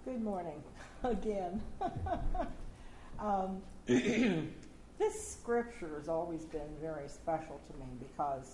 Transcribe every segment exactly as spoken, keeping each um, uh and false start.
Good morning again. um, this scripture has always been very special to me because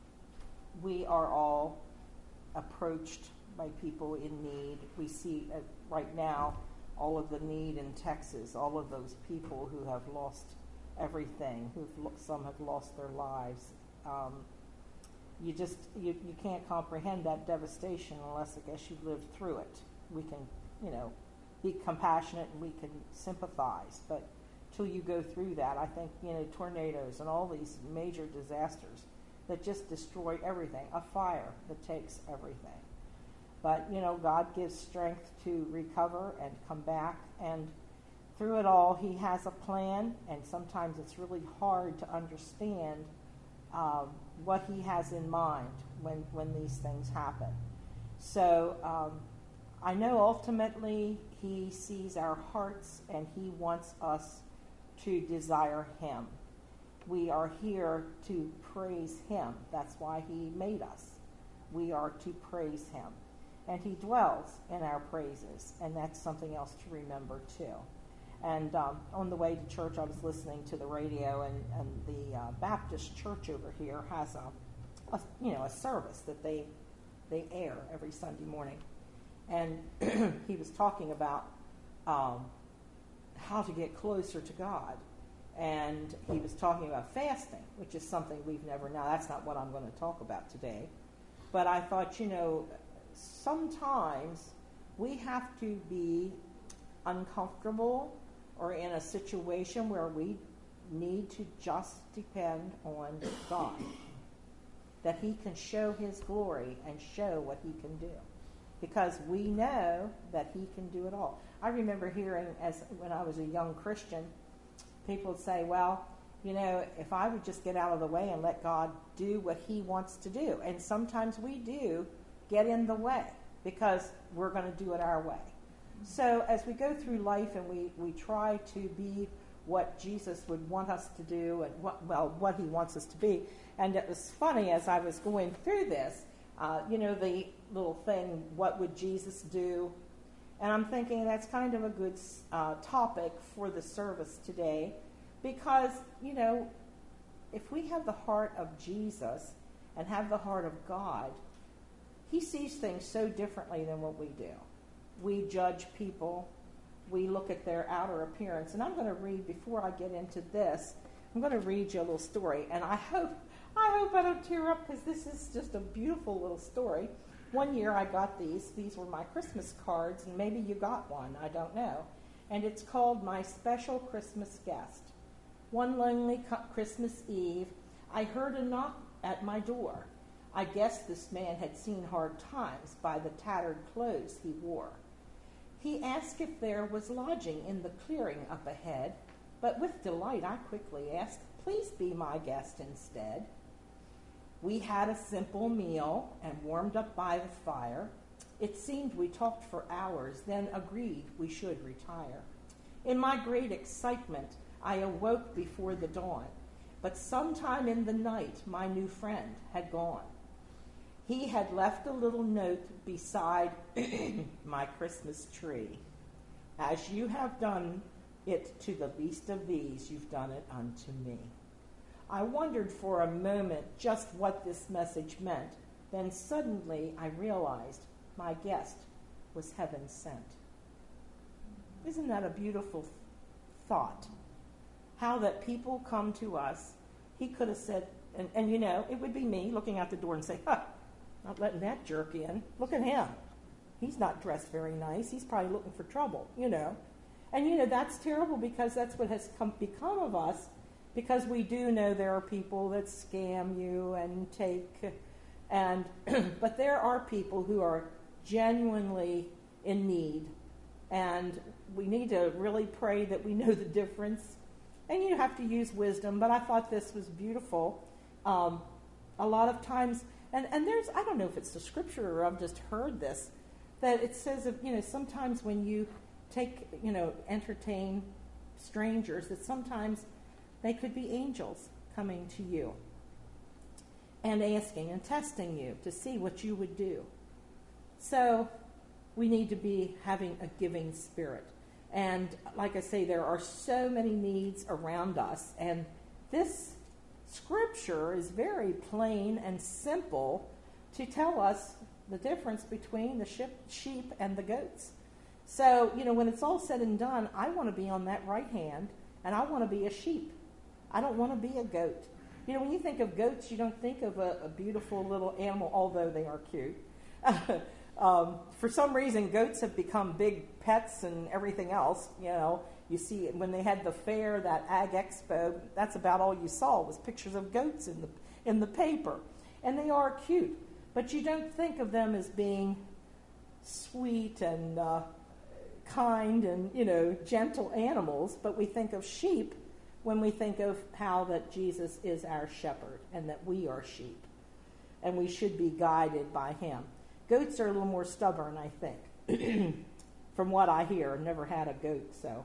we are all approached by people in need. We see uh, right now all of the need in Texas, all of those people who have lost everything, who some have lost their lives. Um, you just you, you can't comprehend that devastation unless I guess you've lived through it. We can, you know, be compassionate and we can sympathize, but till you go through that, I think, you know, tornadoes and all these major disasters that just destroy everything, a fire that takes everything. But, you know, God gives strength to recover and come back, and through it all, He has a plan, and sometimes it's really hard to understand um, what He has in mind when, when these things happen. So um, I know ultimately He sees our hearts, and He wants us to desire Him. We are here to praise Him. That's why He made us. We are to praise Him. And He dwells in our praises, and that's something else to remember too. And um, on the way to church, I was listening to the radio, and, and the uh, Baptist church over here has a, a, you know, a service that they they air every Sunday morning. And he was talking about um, how to get closer to God. And he was talking about fasting, which is something we've never, now that's not what I'm going to talk about today. But I thought, you know, sometimes we have to be uncomfortable or in a situation where we need to just depend on God, that He can show His glory and show what He can do, because we know that He can do it all. I remember hearing, as when I was a young Christian, people would say, well, you know, if I would just get out of the way and let God do what He wants to do. And sometimes we do get in the way because we're going to do it our way. So as we go through life and we, we try to be what Jesus would want us to do, and what, well, what He wants us to be. And it was funny as I was going through this, uh, you know, the little thing, what would Jesus do? And I'm thinking that's kind of a good uh, topic for the service today, because, you know, if we have the heart of Jesus and have the heart of God, He sees things so differently than what we do. We judge people. We look at their outer appearance. And I'm going to read, before I get into this, I'm going to read you a little story. And I hope I hope I don't tear up, because this is just a beautiful little story. One year I got these. These were my Christmas cards, and maybe you got one. I don't know. And it's called My Special Christmas Guest. One lonely Christmas Eve, I heard a knock at my door. I guess this man had seen hard times by the tattered clothes he wore. He asked if there was lodging in the clearing up ahead, but with delight I quickly asked, please be my guest instead. We had a simple meal and warmed up by the fire. It seemed we talked for hours, then agreed we should retire. In my great excitement, I awoke before the dawn, but sometime in the night my new friend had gone. He had left a little note beside my Christmas tree. As you have done it to the least of these, you've done it unto me. I wondered for a moment just what this message meant. Then suddenly I realized my guest was heaven sent. Isn't that a beautiful thought? How that people come to us. He could have said, and, and you know, it would be me looking out the door and say, huh, not letting that jerk in. Look at him. He's not dressed very nice. He's probably looking for trouble, you know. And, you know, that's terrible, because that's what has come, become of us, because we do know there are people that scam you and take, and but there are people who are genuinely in need, and we need to really pray that we know the difference. And you have to use wisdom, but I thought this was beautiful. Um, a lot of times, and, and there's, I don't know if it's the scripture or I've just heard this, that it says, that, you know, sometimes when you take, you know, entertain strangers, that sometimes they could be angels coming to you and asking and testing you to see what you would do. So we need to be having a giving spirit. And like I say, there are so many needs around us. And this scripture is very plain and simple to tell us the difference between the sheep and the goats. So, you know, when it's all said and done, I want to be on that right hand, and I want to be a sheep. I don't want to be a goat. You know, when you think of goats, you don't think of a, a beautiful little animal, although they are cute. um, for some reason, goats have become big pets and everything else. You know, you see when they had the fair, that Ag Expo, that's about all you saw was pictures of goats in the in the paper, and they are cute. But you don't think of them as being sweet and uh, kind and, you know, gentle animals, but we think of sheep when we think of how that Jesus is our shepherd and that we are sheep and we should be guided by him. Goats are a little more stubborn, I think, from what I hear. I've never had a goat, so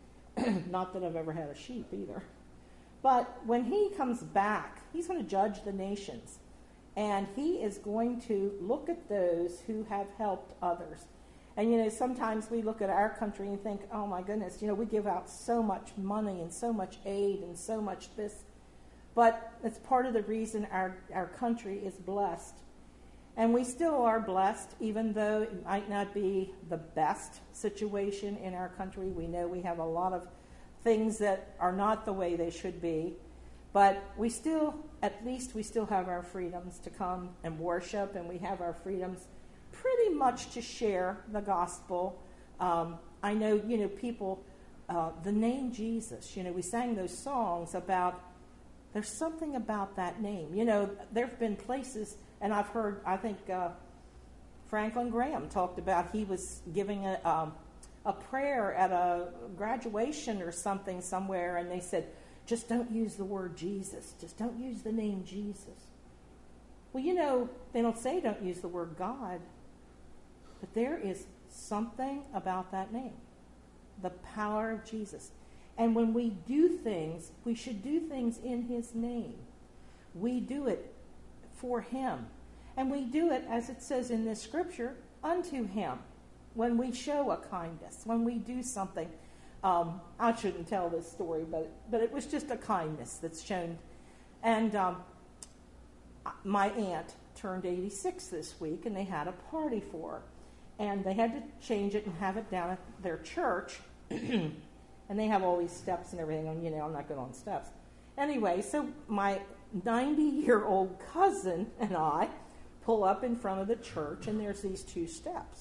not that I've ever had a sheep either. But when he comes back, he's going to judge the nations, and he is going to look at those who have helped others. And, you know, sometimes we look at our country and think, oh, my goodness, you know, we give out so much money and so much aid and so much this. But it's part of the reason our, our country is blessed. And we still are blessed, even though it might not be the best situation in our country. We know we have a lot of things that are not the way they should be. But we still, at least we still have our freedoms to come and worship, and we have our freedoms pretty much to share the gospel. Um, I know, you know, people, uh, the name Jesus, you know, we sang those songs about, there's something about that name. You know, there have been places, and I've heard, I think uh, Franklin Graham talked about he was giving a, um, a prayer at a graduation or something somewhere, and they said, just don't use the word Jesus. Just don't use the name Jesus. Well, you know, they don't say don't use the word God. But there is something about that name, the power of Jesus. And when we do things, we should do things in his name. We do it for him. And we do it, as it says in this scripture, unto him. When we show a kindness, when we do something. Um, I shouldn't tell this story, but, but it was just a kindness that's shown. And um, my aunt turned eighty-six this week, and they had a party for her. And they had to change it and have it down at their church. And they have all these steps and everything. And, you know, I'm not good on steps. Anyway, so my ninety-year-old cousin and I pull up in front of the church, and there's these two steps.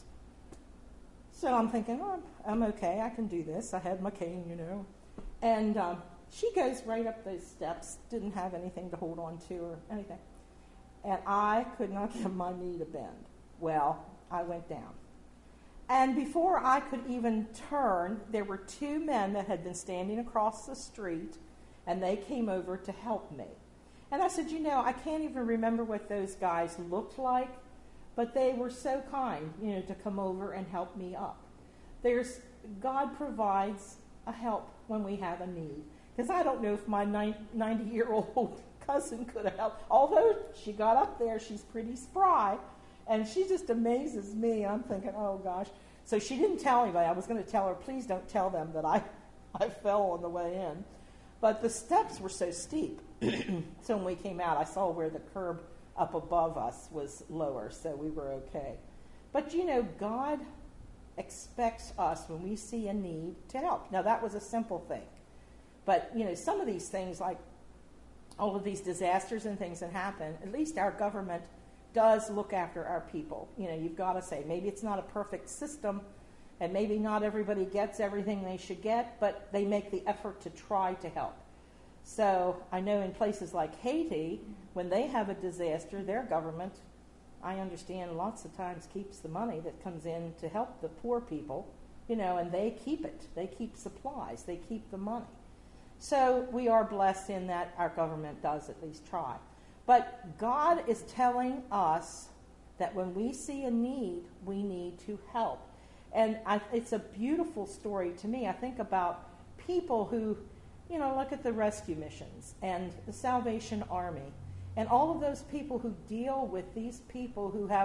So I'm thinking, oh, I'm okay. I can do this. I had my cane, you know. And um, she goes right up those steps, didn't have anything to hold on to or anything. And I could not get my knee to bend. Well, I went down. And before I could even turn, there were two men that had been standing across the street, and they came over to help me. And I said, you know, I can't even remember what those guys looked like, but they were so kind, you know, to come over and help me up. There's, God provides a help when we have a need. Because I don't know if my ninety-year-old cousin could have helped. Although she got up there, she's pretty spry. And she just amazes me. I'm thinking, oh, gosh. So she didn't tell anybody. I was going to tell her, please don't tell them that I, I fell on the way in. But the steps were so steep. So when we came out, I saw where the curb up above us was lower, so we were okay. But, you know, God expects us, when we see a need, to help. Now, that was a simple thing. But, you know, some of these things, like all of these disasters and things that happen, at least our government does look after our people. You know, you've got to say, maybe it's not a perfect system, and maybe not everybody gets everything they should get, but they make the effort to try to help. So I know in places like Haiti, when they have a disaster, their government, I understand, lots of times keeps the money that comes in to help the poor people, you know, and they keep it. They keep supplies. They keep the money. So we are blessed in that our government does at least try. But God is telling us that when we see a need, we need to help. And I, it's a beautiful story to me. I think about people who, you know, look at the rescue missions and the Salvation Army and all of those people who deal with these people who have, for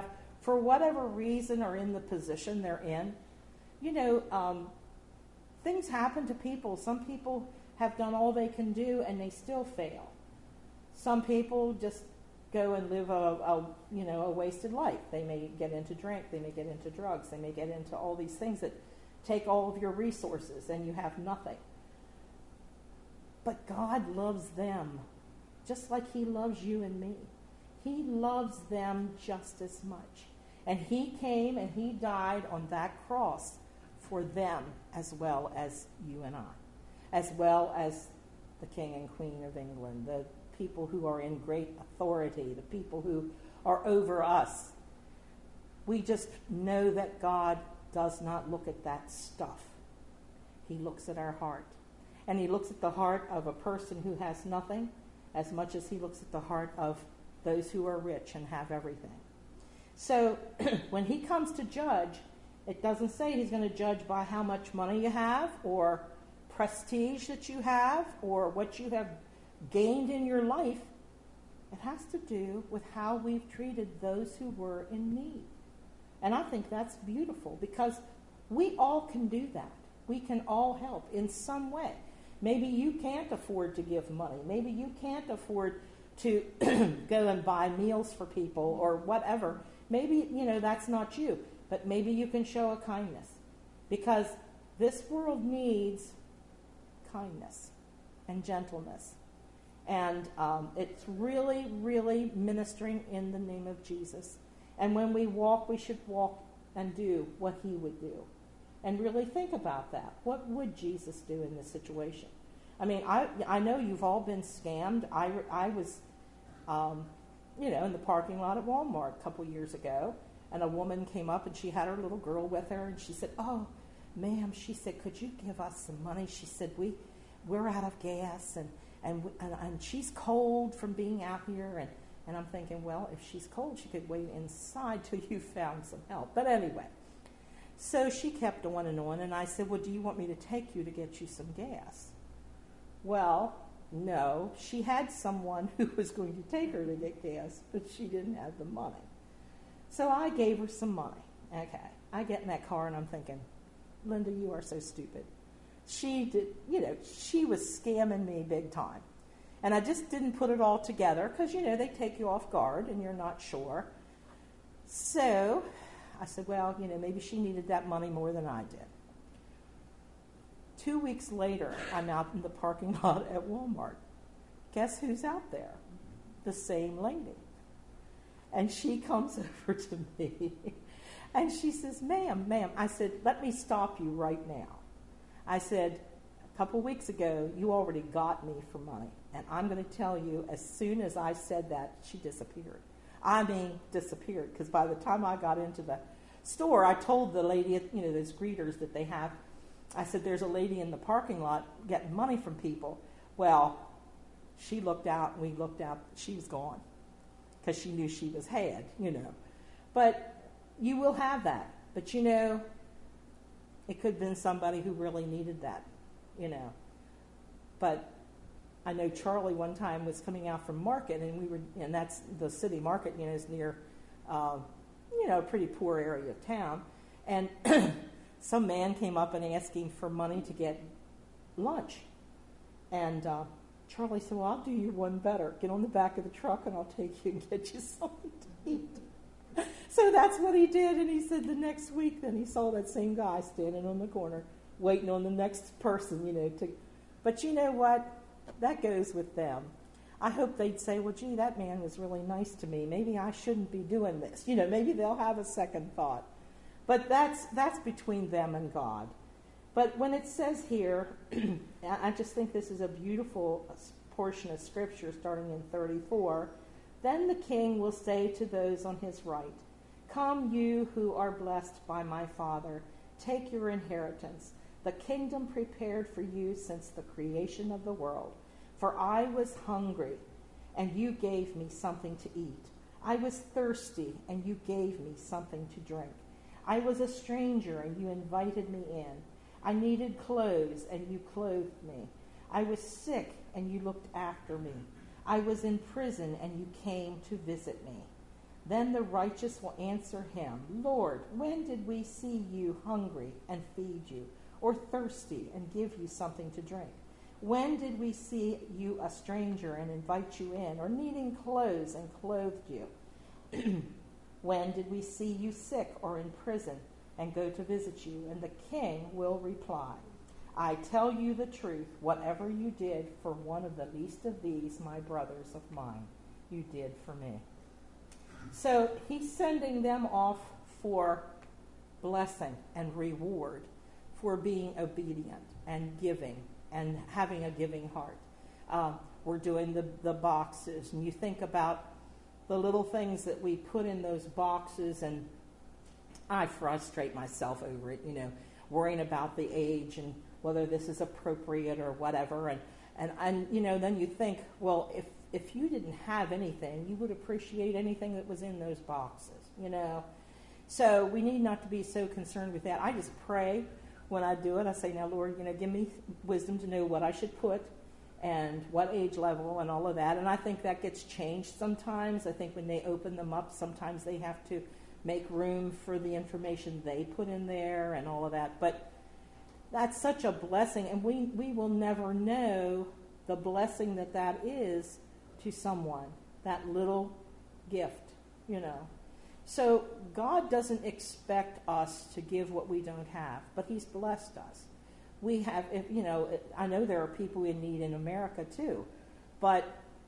for whatever reason, are in the position they're in. You know, um, things happen to people. Some people have done all they can do and they still fail. Some people just go and live a, a you know a wasted life. They may get into drink, they may get into drugs, they may get into all these things that take all of your resources and you have nothing. But God loves them just like he loves you and me. He loves them just as much. And he came and he died on that cross for them as well as you and I, as well as the King and Queen of England, the people who are in great authority, the people who are over us. We just know that God does not look at that stuff. He looks at our heart. And he looks at the heart of a person who has nothing as much as he looks at the heart of those who are rich and have everything. So when he comes to judge, it doesn't say he's going to judge by how much money you have or prestige that you have or what you have gained in your life. It has to do with how we've treated those who were in need. And I think that's beautiful because we all can do that. We can all help in some way. Maybe you can't afford to give money. Maybe you can't afford to go and buy meals for people or whatever. Maybe, you know, that's not you. But maybe you can show a kindness. Because this world needs kindness and gentleness. And um, it's really, really ministering in the name of Jesus. And when we walk, we should walk and do what he would do. And really think about that. What would Jesus do in this situation? I mean, I I know you've all been scammed. I, I was, um, you know, in the parking lot at Walmart a couple years ago, and a woman came up and she had her little girl with her, and she said, "Oh, ma'am," she said, "could you give us some money?" She said, we, we're out of gas, and, and, and, and she's cold from being out here. And, and I'm thinking, well, if she's cold, she could wait inside till you found some help. But anyway. So she kept on and on, and I said, well, do you want me to take you to get you some gas? Well, no. She had someone who was going to take her to get gas, but she didn't have the money. So I gave her some money. Okay. I get in that car, and I'm thinking, Linda, you are so stupid. She did, you know, she was scamming me big time. And I just didn't put it all together because, you know, they take you off guard, and you're not sure. So I said, well, you know, maybe she needed that money more than I did. Two weeks later, I'm out in the parking lot at Walmart. Guess who's out there? The same lady. And she comes over to me, and she says, ma'am, ma'am. I said, let me stop you right now. I said, a couple weeks ago, you already got me for money. And I'm going to tell you, as soon as I said that, she disappeared. I mean, disappeared, because by the time I got into the store, I told the lady, you know, those greeters that they have, I said, there's a lady in the parking lot getting money from people. Well, she looked out, and we looked out, she was gone, because she knew she was had, you know. But you will have that. But, you know, it could have been somebody who really needed that, you know. But I know Charlie one time was coming out from market, and we were, and that's the city market, you know, is near, uh, you know, a pretty poor area of town. And some man came up and asked him for money to get lunch. And uh, Charlie said, well, I'll do you one better. Get on the back of the truck, and I'll take you and get you something to eat. So that's what he did. And he said the next week, then he saw that same guy standing on the corner, waiting on the next person, you know. to. But you know what? That goes with them. I hope they'd say, well, gee, that man was really nice to me. Maybe I shouldn't be doing this. You know, maybe they'll have a second thought. But that's that's between them and God. But when it says here, I just think this is a beautiful portion of Scripture starting in thirty-four. Then the king will say to those on his right, come, you who are blessed by my Father, take your inheritance, the kingdom prepared for you since the creation of the world. For I was hungry, and you gave me something to eat. I was thirsty, and you gave me something to drink. I was a stranger, and you invited me in. I needed clothes, and you clothed me. I was sick, and you looked after me. I was in prison, and you came to visit me. Then the righteous will answer him, Lord, when did we see you hungry and feed you, or thirsty and give you something to drink? When did we see you a stranger and invite you in, or needing clothes and clothed you? When did we see you sick or in prison and go to visit you? And the king will reply, I tell you the truth, whatever you did for one of the least of these, my brothers of mine, you did for me. So he's sending them off for blessing and reward for being obedient and giving and having a giving heart. Uh, we're doing the, the boxes, and you think about the little things that we put in those boxes, and I frustrate myself over it, you know, worrying about the age and whether this is appropriate or whatever. And, and, and you know, then you think, well, if If you didn't have anything, you would appreciate anything that was in those boxes, you know. So we need not to be so concerned with that. I just pray when I do it. I say, now, Lord, you know, give me wisdom to know what I should put and what age level and all of that. And I think that gets changed sometimes. I think when they open them up, sometimes they have to make room for the information they put in there and all of that. But that's such a blessing, and we, we will never know the blessing that that is to someone, that little gift, you know. So God doesn't expect us to give what we don't have, but he's blessed us. We have, if, you know, I know there are people in need in America too, but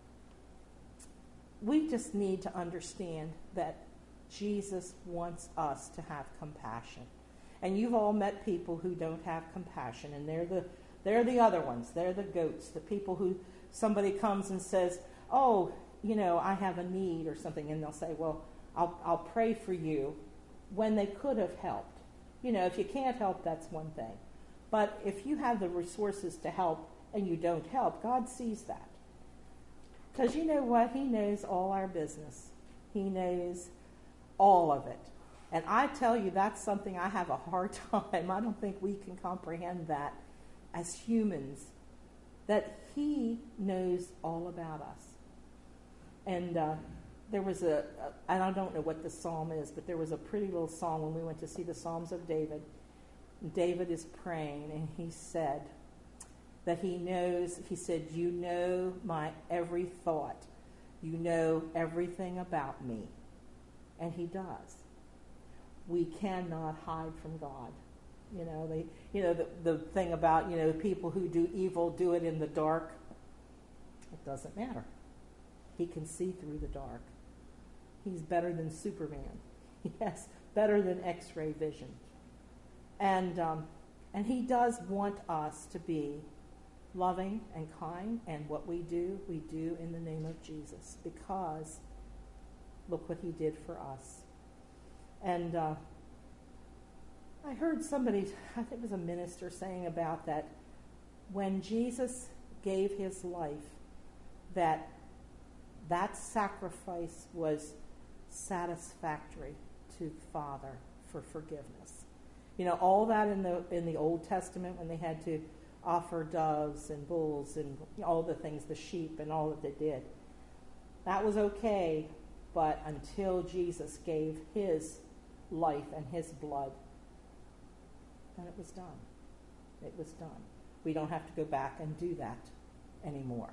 we just need to understand that Jesus wants us to have compassion. And you've all met people who don't have compassion, and they're the they're the other ones. They're the goats, the people who somebody comes and says, oh, you know, I have a need or something, and they'll say, well, I'll, I'll pray for you, when they could have helped. You know, if you can't help, that's one thing. But if you have the resources to help and you don't help, God sees that. Because you know what? He knows all our business. He knows all of it. And I tell you, that's something I have a hard time. I don't think we can comprehend that as humans, that he knows all about us. And uh, there was a, a, and I don't know what the psalm is, but there was a pretty little song when we went to see the Psalms of David. David is praying, and he said that he knows, he said, you know my every thought. You know everything about me. And he does. We cannot hide from God. You know, they, you know, the, the thing about, you know, people who do evil do it in the dark. It doesn't matter. He can see through the dark. He's better than Superman. Yes, better than X-ray vision. And um, and he does want us to be loving and kind, and what we do, we do in the name of Jesus, because look what he did for us. And uh, I heard somebody, I think it was a minister, saying about that when Jesus gave his life, that that sacrifice was satisfactory to the Father for forgiveness. You know, all that in the in the Old Testament, when they had to offer doves and bulls and all the things, the sheep and all that they did, that was okay, but until Jesus gave his life and his blood, then it was done. It was done. We don't have to go back and do that anymore.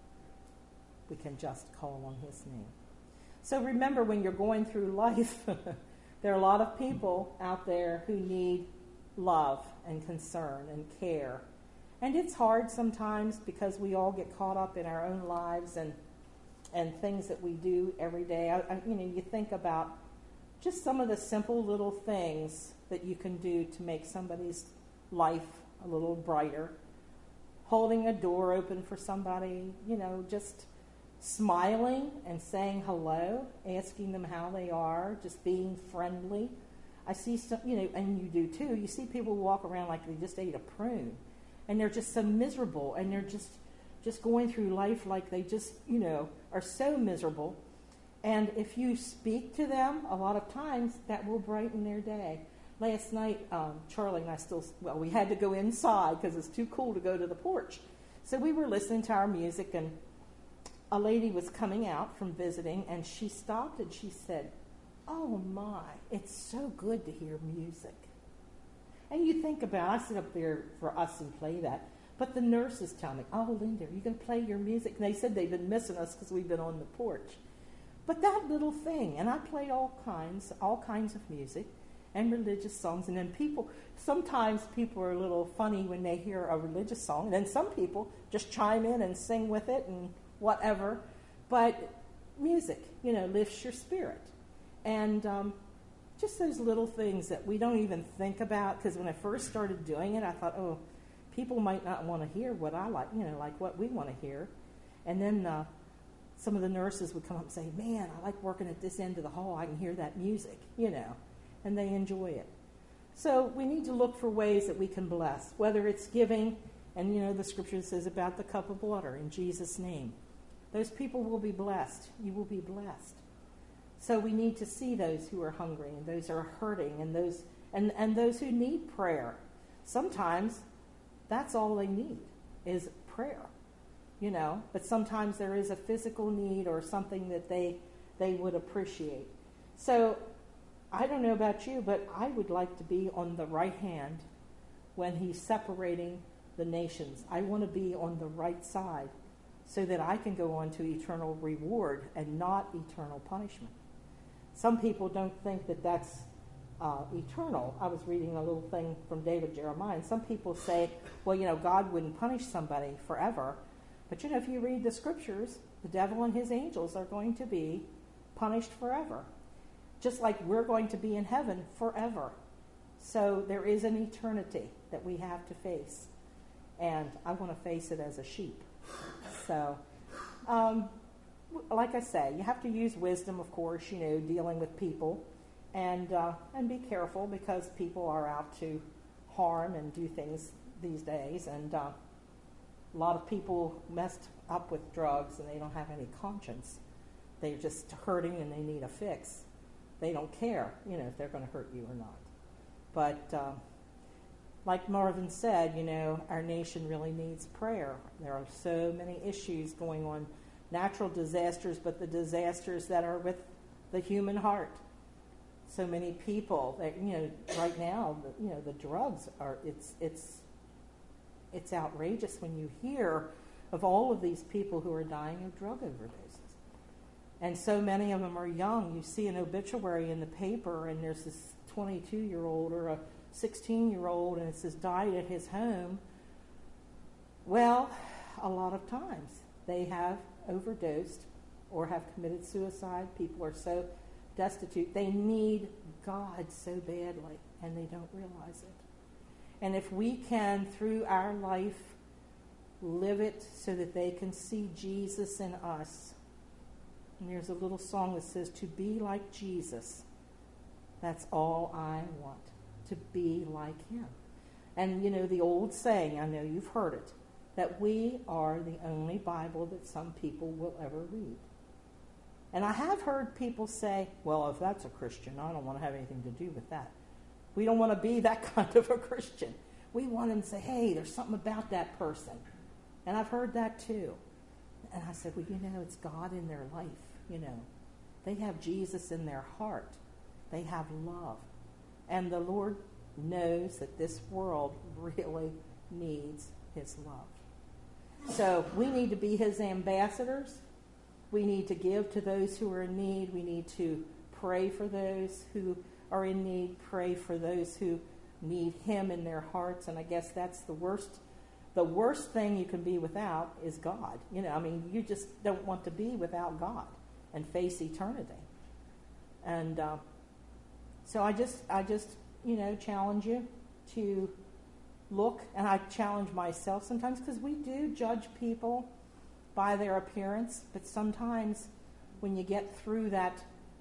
We can just call on his name. So remember, when you're going through life, there are a lot of people out there who need love and concern and care. And it's hard sometimes because we all get caught up in our own lives and and things that we do every day. I, I, you know, you think about just some of the simple little things that you can do to make somebody's life a little brighter. Holding a door open for somebody, you know, just smiling and saying hello, asking them how they are, just being friendly. I see some, you know, and you do too, you see people walk around like they just ate a prune, and they're just so miserable, and they're just just going through life like they just, you know, are so miserable. And if you speak to them, a lot of times that will brighten their day. Last night, um, Charlie and I still, well, we had to go inside because it's too cool to go to the porch. So we were listening to our music, and a lady was coming out from visiting, and she stopped and she said, "Oh my, it's so good to hear music." And you think about, I sit up there for us and play that, but the nurses tell me, "Oh, Linda, are you going to play your music?" And they said they've been missing us because we've been on the porch. But that little thing, and I played all kinds, all kinds of music and religious songs, and then people, sometimes people are a little funny when they hear a religious song, and then some people just chime in and sing with it and whatever. But music, you know, lifts your spirit. And um, just those little things that we don't even think about, because when I first started doing it, I thought, oh, people might not want to hear what I like, you know, like what we want to hear. And then uh, some of the nurses would come up and say, "Man, I like working at this end of the hall. I can hear that music," you know, and they enjoy it. So we need to look for ways that we can bless, whether it's giving, and, you know, the scripture says about the cup of water in Jesus' name. Those people will be blessed. You will be blessed. So we need to see those who are hungry and those who are hurting and those and, and those who need prayer. Sometimes that's all they need is prayer, you know. But sometimes there is a physical need or something that they they would appreciate. So I don't know about you, but I would like to be on the right hand when he's separating the nations. I want to be on the right side so that I can go on to eternal reward and not eternal punishment. Some people don't think that that's uh, eternal. I was reading a little thing from David Jeremiah, and some people say, well, you know, God wouldn't punish somebody forever. But, you know, if you read the scriptures, the devil and his angels are going to be punished forever, just like we're going to be in heaven forever. So there is an eternity that we have to face, and I want to face it as a sheep. So, um, like I say, you have to use wisdom, of course, you know, dealing with people, and uh, and be careful, because people are out to harm and do things these days, and uh, a lot of people messed up with drugs and they don't have any conscience. They're just hurting and they need a fix. They don't care, you know, if they're going to hurt you or not. But uh, like Marvin said, you know, our nation really needs prayer. There are so many issues going on, natural disasters, but the disasters that are with the human heart. So many people that, you know, right now, the, you know, the drugs are, it's, it's, it's outrageous when you hear of all of these people who are dying of drug overdoses. And so many of them are young. You see an obituary in the paper, and there's this twenty-two-year-old or a sixteen-year-old, and it says died at his home. Well, a lot of times they have overdosed or have committed suicide. People are so destitute. They need God so badly, and they don't realize it. And if we can, through our life, live it so that they can see Jesus in us. And there's a little song that says, to be like Jesus. That's all I want, to be like him. And, you know, the old saying, I know you've heard it, that we are the only Bible that some people will ever read. And I have heard people say, well, if that's a Christian, I don't want to have anything to do with that. We don't want to be that kind of a Christian. We want them to say, hey, there's something about that person. And I've heard that too. And I said, well, you know, it's God in their life, you know. They have Jesus in their heart. They have love. And the Lord knows that this world really needs his love. So we need to be his ambassadors. We need to give to those who are in need. We need to pray for those who are in need. Pray for those who need him in their hearts. And I guess that's the worst The worst thing you can be without is God. You know, I mean, you just don't want to be without God and face eternity. And uh, so I just, I just, you know, challenge you to look, and I challenge myself sometimes, because we do judge people by their appearance, but sometimes when you get through that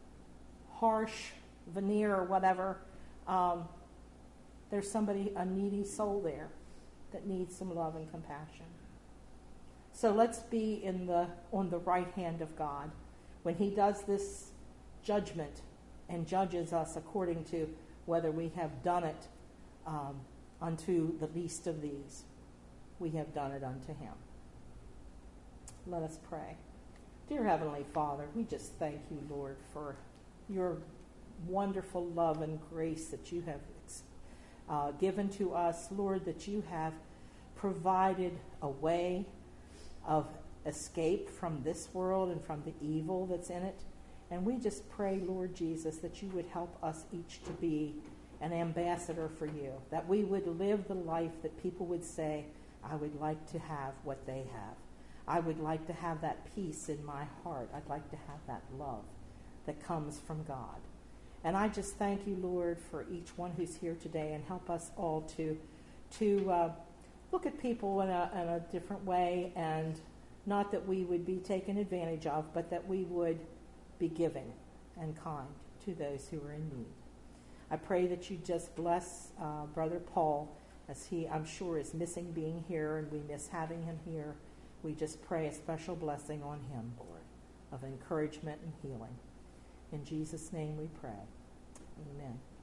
harsh veneer or whatever, um, there's somebody, a needy soul there that needs some love and compassion. So let's be in the on the right hand of God when he does this judgment and judges us according to whether we have done it um, unto the least of these. We have done it unto him. Let us pray. Dear Heavenly Father, we just thank you, Lord, for your wonderful love and grace that you have uh, given to us. Lord, that you have provided a way of escape from this world and from the evil that's in it. And we just pray, Lord Jesus, that you would help us each to be an ambassador for you, that we would live the life that people would say, I would like to have what they have. I would like to have that peace in my heart. I'd like to have that love that comes from God. And I just thank you, Lord, for each one who's here today, and help us all to to uh, look at people in a, in a different way, and not that we would be taken advantage of, but that we would be giving and kind to those who are in need. I pray that you just bless uh, Brother Paul, as he, I'm sure, is missing being here, and we miss having him here. We just pray a special blessing on him, Lord, of encouragement and healing. In Jesus' name we pray. Amen.